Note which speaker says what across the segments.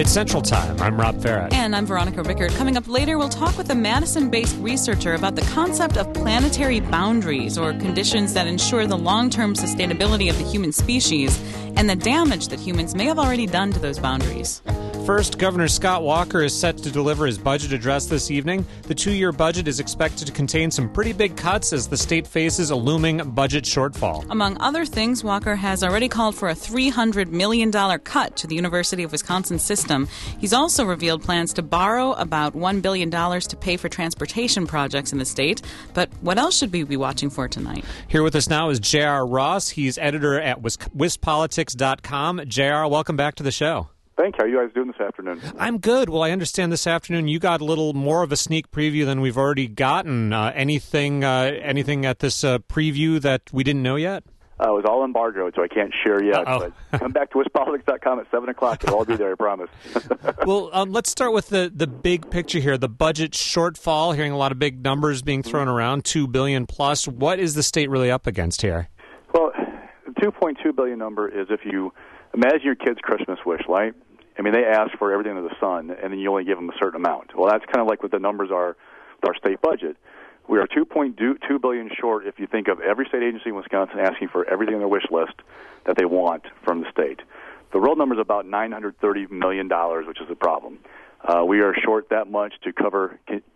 Speaker 1: It's Central Time. I'm Rob Farrett.
Speaker 2: And I'm Veronica Rickard. Coming up later, we'll talk with a Madison-based researcher about the concept of planetary boundaries, or conditions that ensure the long-term sustainability of the human species, and the damage that humans may have already done to those boundaries.
Speaker 1: First, Governor Scott Walker is set to deliver his budget address this evening. The two-year budget is expected to contain some pretty big cuts as the state faces a looming budget shortfall.
Speaker 2: Among other things, Walker has already called for a $300 million cut to the University of Wisconsin system. He's also revealed plans to borrow about $1 billion to pay for transportation projects in the state. But what else should we be watching for tonight?
Speaker 1: Here with us now is J.R. Ross. He's editor at WisPolitics.com. J.R., welcome back to the show.
Speaker 3: Thanks. How are you guys doing this afternoon?
Speaker 1: I'm good. Well, I understand this afternoon you got a little more of a sneak preview than we've already gotten. Anything at this preview that we didn't know yet?
Speaker 3: It was all embargoed, so I can't share yet. But come back to WisPolitics.com at 7 o'clock. It'll all be there, I promise.
Speaker 1: Well, let's start with the big picture here, the budget shortfall. Hearing a lot of big numbers being thrown around, $2 billion plus. What is the state really up against here?
Speaker 3: Well, the $2.2 billion number is if you imagine your kid's Christmas wish, right? I mean, they ask for everything under the sun, and then you only give them a certain amount. Well, that's kind of like what the numbers are with our state budget. We are $2.2 billion short if you think of every state agency in Wisconsin asking for everything on their wish list that they want from the state. The real number is about $930 million, which is the problem. We are short that much to cover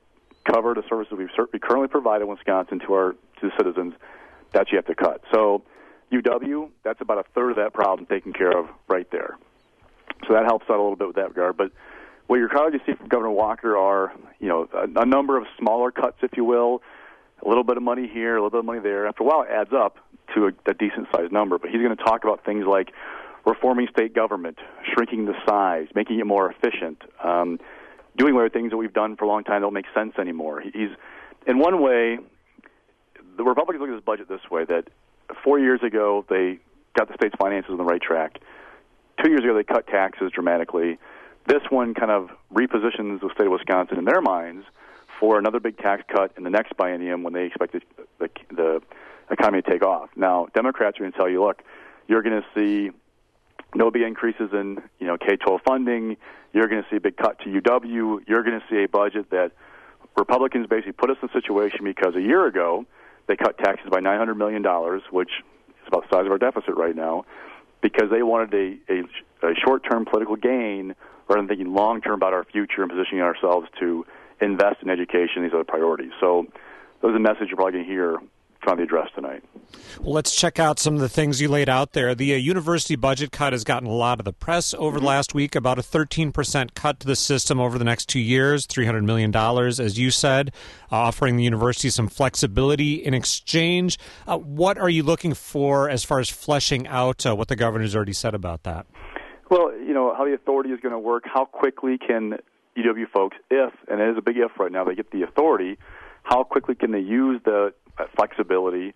Speaker 3: the services we currently provide in Wisconsin to the citizens. That you have to cut. So UW, that's about a third of that problem taken care of right there. So that helps out a little bit with that regard. But what you're going to see from Governor Walker are, a number of smaller cuts, if you will, a little bit of money here, a little bit of money there. After a while, it adds up to a decent-sized number. But he's going to talk about things like reforming state government, shrinking the size, making it more efficient, doing away with things that we've done for a long time that don't make sense anymore. He's, in one way, the Republicans look at this budget this way, that 4 years ago they got the state's finances on the right track. 2 years ago, they cut taxes dramatically. This one kind of repositions the state of Wisconsin in their minds for another big tax cut in the next biennium when they expect the economy to take off. Now, Democrats are going to tell you, look, you're going to see no big increases in K-12 funding. You're going to see a big cut to UW. You're going to see a budget that Republicans basically put us in a situation because a year ago they cut taxes by $900 million, which is about the size of our deficit right now, because they wanted a short-term political gain rather than thinking long-term about our future and positioning ourselves to invest in education and these other priorities. So those are the message you're probably going to hear from the address tonight.
Speaker 1: Well, let's check out some of the things you laid out there. The university budget cut has gotten a lot of the press over the last week, about a 13% cut to the system over the next 2 years, $300 million, as you said, offering the university some flexibility in exchange. What are you looking for as far as fleshing out what the governor's already said about that?
Speaker 3: Well, how the authority is going to work, how quickly can UW folks, if, and it is a big if right now, they get the authority, how quickly can they use the flexibility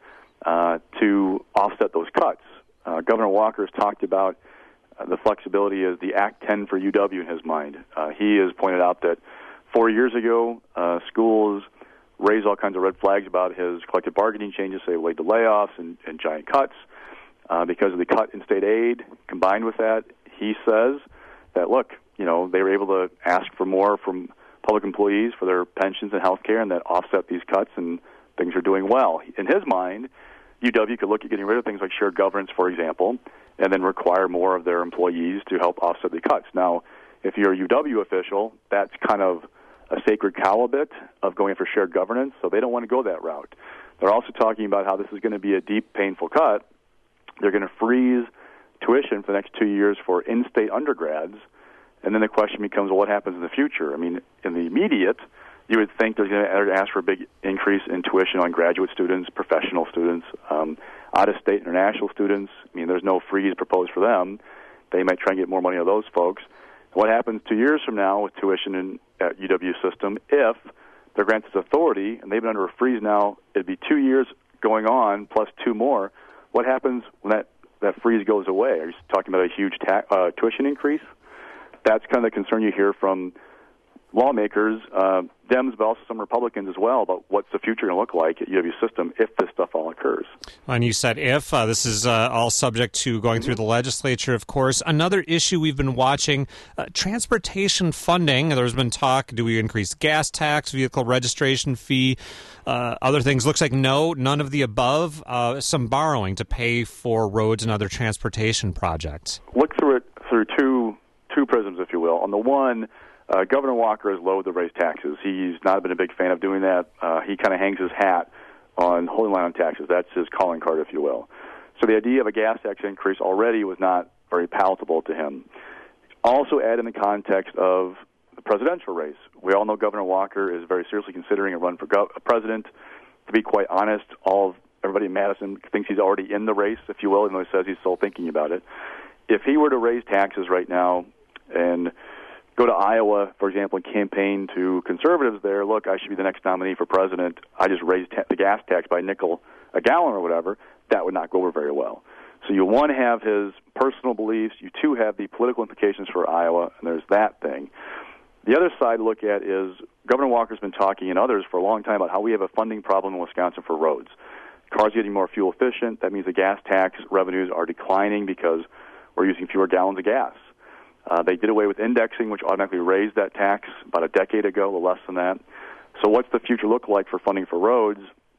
Speaker 3: to offset those cuts? Governor Walker has talked about the flexibility as the Act 10 for UW in his mind. He has pointed out that 4 years ago, schools raised all kinds of red flags about his collective bargaining changes, say, led to layoffs and giant cuts. Because of the cut in state aid, combined with that, he says that, look, they were able to ask for more from public employees for their pensions and health care, and that offset these cuts, and things are doing well. In his mind, UW could look at getting rid of things like shared governance, for example, and then require more of their employees to help offset the cuts. Now, if you're a UW official, that's kind of a sacred cow a bit of going for shared governance, so they don't want to go that route. They're also talking about how this is going to be a deep, painful cut. They're going to freeze tuition for the next 2 years for in-state undergrads, and then the question becomes, well, what happens in the future? I mean, in the immediate, you would think they're going to ask for a big increase in tuition on graduate students, professional students, out-of-state international students. I mean, there's no freeze proposed for them. They might try and get more money out of those folks. What happens 2 years from now with tuition at UW system, if they're granted authority, and they've been under a freeze now, it'd be 2 years going on plus two more. What happens when that freeze goes away? Are you talking about a huge tuition increase? That's kind of the concern you hear from lawmakers, Dems, but also some Republicans as well, about what's the future going to look like at UW system if this stuff all occurs.
Speaker 1: And you said if. This is all subject to going through the legislature, of course. Another issue we've been watching, transportation funding. There's been talk, do we increase gas tax, vehicle registration fee, other things? Looks like no, none of the above. Some borrowing to pay for roads and other transportation projects.
Speaker 3: Look through it through two prisms, if you will. On the one, Governor Walker has loathed to raise taxes. He's not been a big fan of doing that. He kind of hangs his hat on holding line on taxes. That's his calling card, if you will. So the idea of a gas tax increase already was not very palatable to him. Also add in the context of the presidential race. We all know Governor Walker is very seriously considering a run for president. To be quite honest, everybody in Madison thinks he's already in the race, if you will, even though he says he's still thinking about it. If he were to raise taxes right now and go to Iowa, for example, and campaign to conservatives there, look, I should be the next nominee for president, I just raised the gas tax by a nickel a gallon or whatever, that would not go over very well. So you, one, have his personal beliefs, you, two, have the political implications for Iowa, and there's that thing. The other side to look at is Governor Walker's been talking, and others, for a long time about how we have a funding problem in Wisconsin for roads. Cars are getting more fuel efficient. That means the gas tax revenues are declining because we're using fewer gallons of gas. They did away with indexing, which automatically raised that tax about a decade ago, a little less than that. So what's the future look like for funding for roads?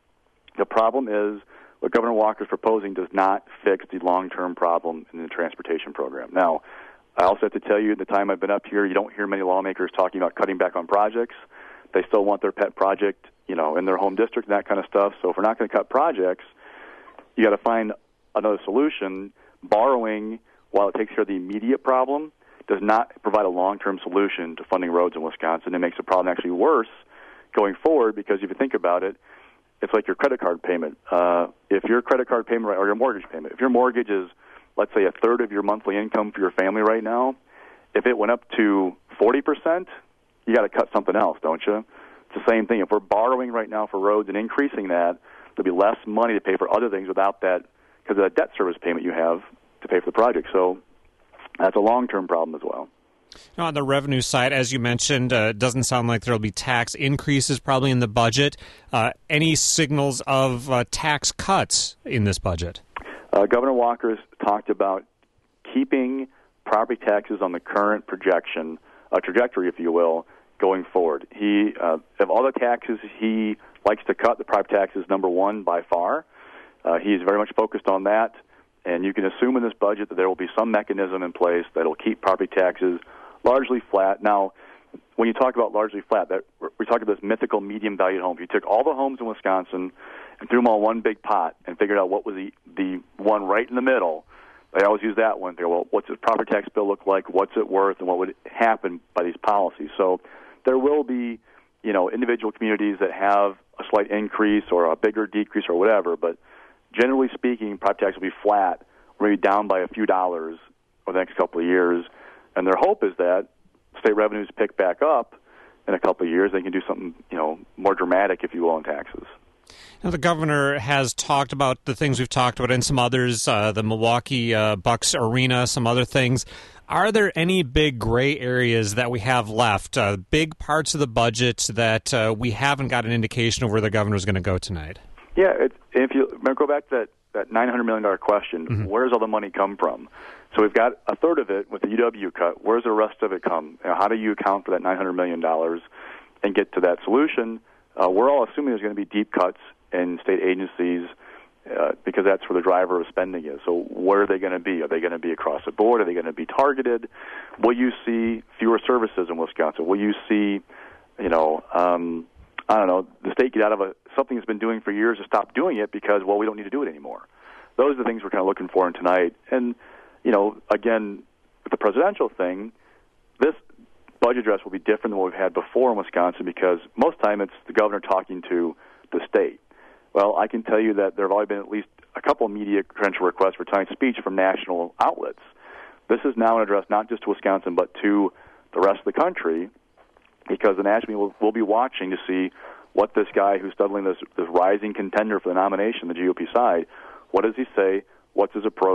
Speaker 3: The problem is what Governor Walker is proposing does not fix the long-term problem in the transportation program. Now, I also have to tell you, in the time I've been up here, you don't hear many lawmakers talking about cutting back on projects. They still want their pet project, in their home district and that kind of stuff. So if we're not going to cut projects, you got to find another solution. Borrowing, while it takes care of the immediate problem, does not provide a long-term solution to funding roads in Wisconsin. It makes the problem actually worse going forward because if you think about it, it's like your credit card payment. If your credit card payment or your mortgage payment, if your mortgage is, let's say, a third of your monthly income for your family right now, if it went up to 40%, you got to cut something else, don't you? It's the same thing. If we're borrowing right now for roads and increasing that, there'll be less money to pay for other things without that because of that debt service payment you have to pay for the project. So that's a long-term problem as well.
Speaker 1: On the revenue side, as you mentioned, it doesn't sound like there will be tax increases probably in the budget. Any signals of tax cuts in this budget?
Speaker 3: Governor Walker has talked about keeping property taxes on the current trajectory, if you will, going forward. He, of all the taxes he likes to cut, the property tax is number one by far. He's very much focused on that. And you can assume in this budget that there will be some mechanism in place that will keep property taxes largely flat. Now, when you talk about largely flat, we're talking about this mythical medium-valued home. If you took all the homes in Wisconsin and threw them all in one big pot and figured out what was the one right in the middle, they always use that one. They go, well, what's the property tax bill look like? What's it worth? And what would happen by these policies? So there will be, individual communities that have a slight increase or a bigger decrease or whatever, but generally speaking, property tax will be flat, or maybe down by a few dollars over the next couple of years. And their hope is that state revenues pick back up in a couple of years. They can do something, more dramatic, if you will, on taxes.
Speaker 1: Now, the governor has talked about the things we've talked about and some others, the Milwaukee Bucks Arena, some other things. Are there any big gray areas that we have left, big parts of the budget that we haven't got an indication of where the governor is going to go tonight? Yeah,
Speaker 3: if you go back to that $900 million question, where does all the money come from? So we've got a third of it with the UW cut. Where's the rest of it come? How do you account for that $900 million and get to that solution? We're all assuming there's going to be deep cuts in state agencies because that's where the driver of spending is. So where are they going to be? Are they going to be across the board? Are they going to be targeted? Will you see fewer services in Wisconsin? Will you see, the state get out of something it's been doing for years to stop doing it because, we don't need to do it anymore? Those are the things we're kind of looking for in tonight. And, again, with the presidential thing, this budget address will be different than what we've had before in Wisconsin because most time it's the governor talking to the state. Well, I can tell you that there have already been at least a couple of media credential requests for tonight's speech from national outlets. This is now an address not just to Wisconsin but to the rest of the country because the national media will be watching to see what this guy who's stumbling this rising contender for the nomination, the GOP side, what does he say? What's his approach?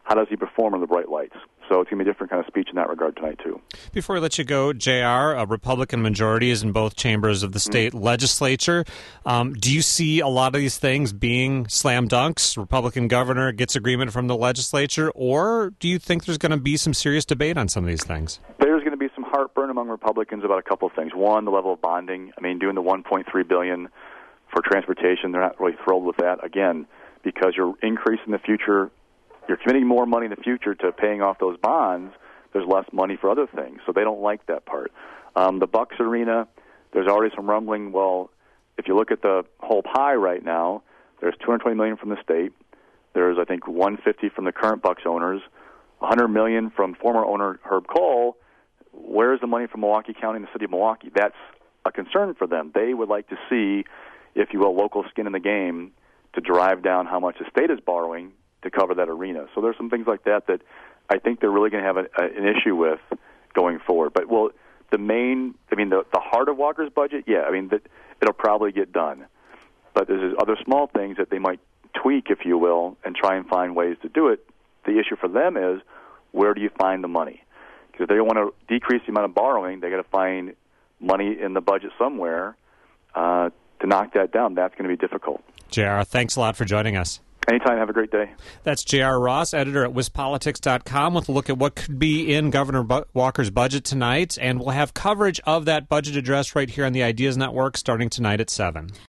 Speaker 3: how does he perform in the bright lights? So it's going to be a different kind of speech in that regard tonight, too.
Speaker 1: Before we let you go, JR, a Republican majority is in both chambers of the state legislature. Do you see a lot of these things being slam dunks? Republican governor gets agreement from the legislature, or do you think there's going to be some serious debate on some of these things?
Speaker 3: There's going to be some heartburn among Republicans about a couple of things. One, the level of bonding. I mean, doing the $1.3 billion for transportation, they're not really thrilled with that, again, because you're increasing the future. You're committing more money in the future to paying off those bonds. There's less money for other things, so they don't like that part. The Bucks Arena, there's already some rumbling. Well, if you look at the whole pie right now, there's $220 million from the state. There's, I think, $150 from the current Bucks owners, $100 million from former owner Herb Kohl. Where's the money from Milwaukee County and the city of Milwaukee? That's a concern for them. They would like to see, if you will, local skin in the game to drive down how much the state is borrowing to cover that arena. So there's some things like that that I think they're really going to have an issue with going forward. But, well, the heart of Walker's budget, yeah, I mean, it'll probably get done. But there's other small things that they might tweak, if you will, and try and find ways to do it. The issue for them is, where do you find the money? Because if they want to decrease the amount of borrowing, they got to find money in the budget somewhere to knock that down. That's going to be difficult.
Speaker 1: JR, thanks a lot for joining us.
Speaker 3: Anytime. Have a great day.
Speaker 1: That's J.R. Ross, editor at WisPolitics.com, with a look at what could be in Governor Walker's budget tonight. And we'll have coverage of that budget address right here on the Ideas Network starting tonight at 7.